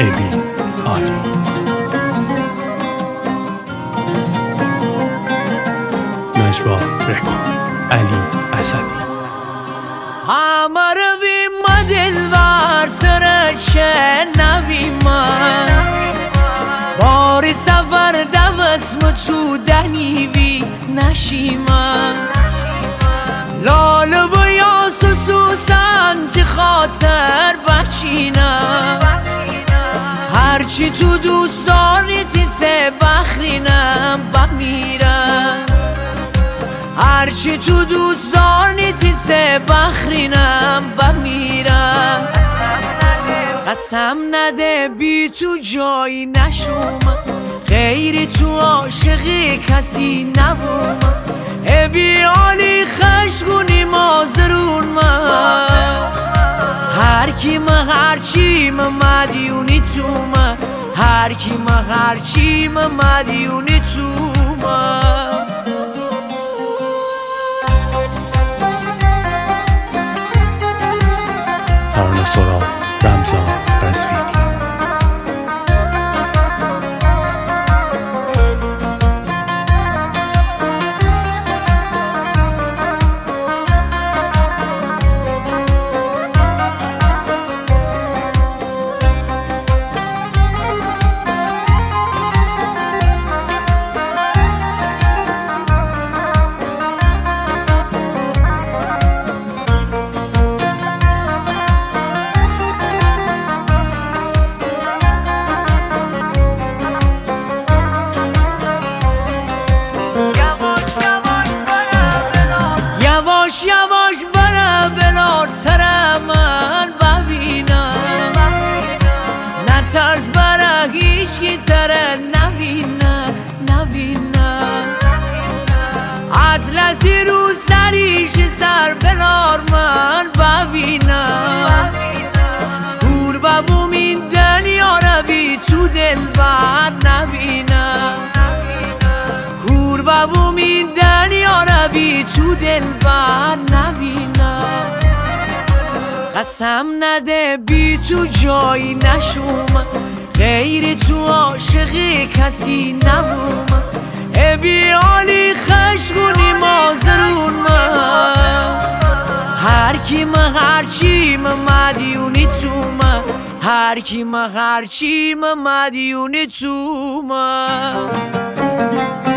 ابی علی نجوا رکو علی اسدی همه رویم دلبر سرشه نویم باری سفر دوست تو دنیوی نشیم لال و یا سوسن تی خاطر بچینم هرچی تو دوست داری تی سه بخرینم بمیرم هرچی تو دوست داری تی سه بخرینم بمیرم قسم نده بی تو جایی نشوم غیری تو عاشقی کسی نبوم ابی علی خشگونی مازرون من هر کی من هرچی من مدیونی تو من هر کی من هرچی من مدیونی تو من ترانه سرا رمضان قزوینی یواش بره بلاتر من ببینم نترس بره هیچ کی تره نبینم اطلسی رو سریش سر بلار من ببینم دور ببوم این دنیا رو بی تو دل بد نبینم دور ببوم این دنیا رو بی تو دل بد نبینم قسم نده بی تو جایی نشوم غیری تو عاشقی کسی نبوم ابی علی خشگونی مازرون من هر کی من هرچی من مدیونی تو من هر کی من هرچی من مدیونی تو من